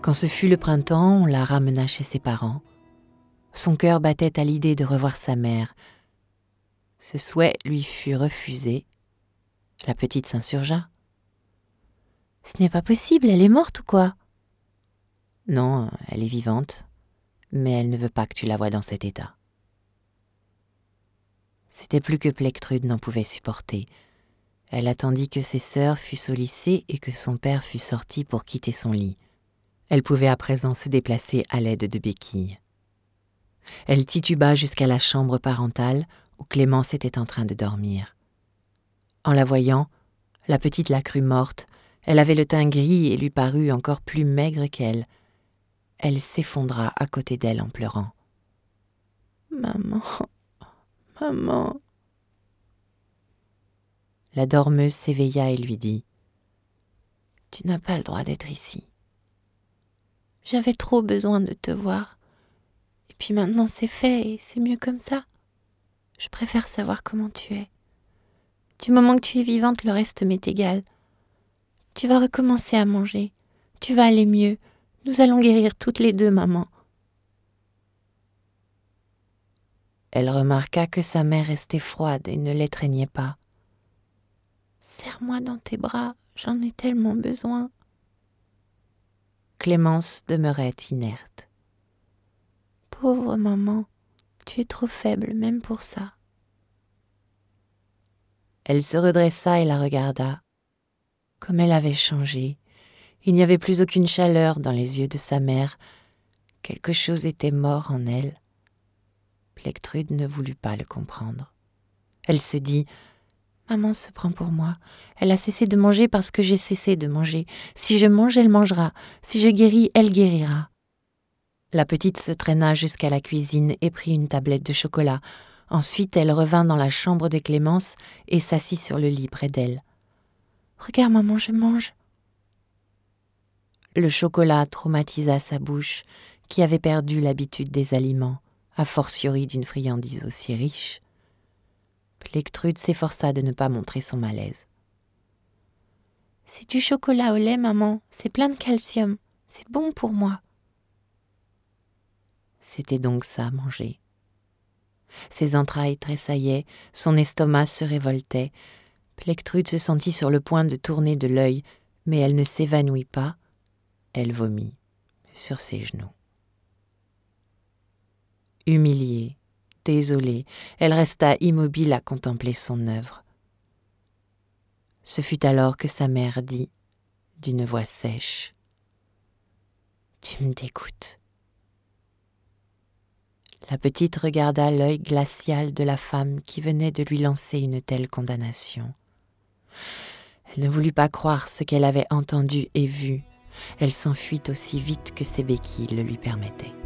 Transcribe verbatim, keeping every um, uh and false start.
Quand ce fut le printemps, on la ramena chez ses parents. Son cœur battait à l'idée de revoir sa mère. Ce souhait lui fut refusé. La petite s'insurgea. « Ce n'est pas possible, elle est morte ou quoi ?»« Non, elle est vivante, mais elle ne veut pas que tu la voies dans cet état. » C'était plus que Plectrude n'en pouvait supporter. Elle attendit que ses sœurs fussent au lycée et que son père fût sorti pour quitter son lit. Elle pouvait à présent se déplacer à l'aide de béquilles. Elle tituba jusqu'à la chambre parentale où Clémence était en train de dormir. En la voyant, la petite la crut morte. Elle avait le teint gris et lui parut encore plus maigre qu'elle. Elle s'effondra à côté d'elle en pleurant. « Maman, maman !» La dormeuse s'éveilla et lui dit « Tu n'as pas le droit d'être ici. J'avais trop besoin de te voir. Et puis maintenant c'est fait et c'est mieux comme ça. Je préfère savoir comment tu es. Du moment que tu es vivante, le reste m'est égal. Tu vas recommencer à manger. Tu vas aller mieux. Nous allons guérir toutes les deux, maman. » Elle remarqua que sa mère restait froide et ne l'étreignait pas. « Serre-moi dans tes bras, j'en ai tellement besoin. » Clémence demeurait inerte. « Pauvre maman, tu es trop faible même pour ça. » Elle se redressa et la regarda. Comme elle avait changé. Il n'y avait plus aucune chaleur dans les yeux de sa mère. Quelque chose était mort en elle. Plectrude ne voulut pas le comprendre. Elle se dit « Maman se prend pour moi. Elle a cessé de manger parce que j'ai cessé de manger. Si je mange, elle mangera. Si je guéris, elle guérira. » La petite se traîna jusqu'à la cuisine et prit une tablette de chocolat. Ensuite, elle revint dans la chambre de Clémence et s'assit sur le lit près d'elle. « Regarde, maman, je mange. » Le chocolat traumatisa sa bouche, qui avait perdu l'habitude des aliments, a fortiori d'une friandise aussi riche. Plectrude s'efforça de ne pas montrer son malaise. « C'est du chocolat au lait, maman, c'est plein de calcium, c'est bon pour moi. » C'était donc ça, manger. Ses entrailles tressaillaient, son estomac se révoltait. Plectrude se sentit sur le point de tourner de l'œil, mais elle ne s'évanouit pas. Elle vomit sur ses genoux. Humiliée, désolée, elle resta immobile à contempler son œuvre. Ce fut alors que sa mère dit, d'une voix sèche, « Tu me dégoûtes. » La petite regarda l'œil glacial de la femme qui venait de lui lancer une telle condamnation. Elle ne voulut pas croire ce qu'elle avait entendu et vu. Elle s'enfuit aussi vite que ses béquilles le lui permettaient.